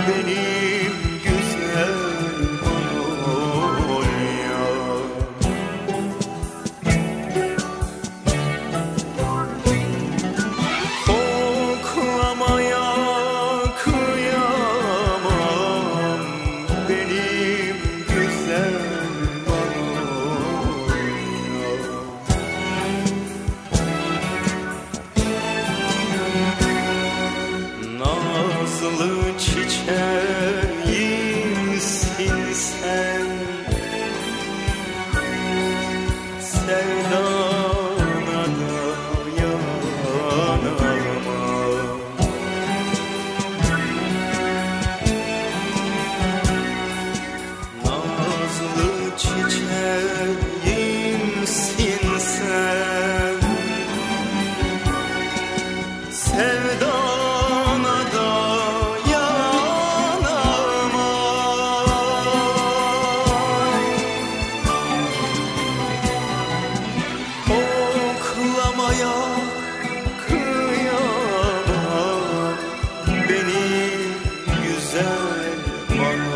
benim güzel Manolya. Koklamaya kıyamam benim güzel Manolya. Nazlı çiçeğimsin sen, sevdana dayanamam. Nazlı çiçeğimsin sen, sevdana dayanamam. Koklamaya kıyamam benim güzel Manolya.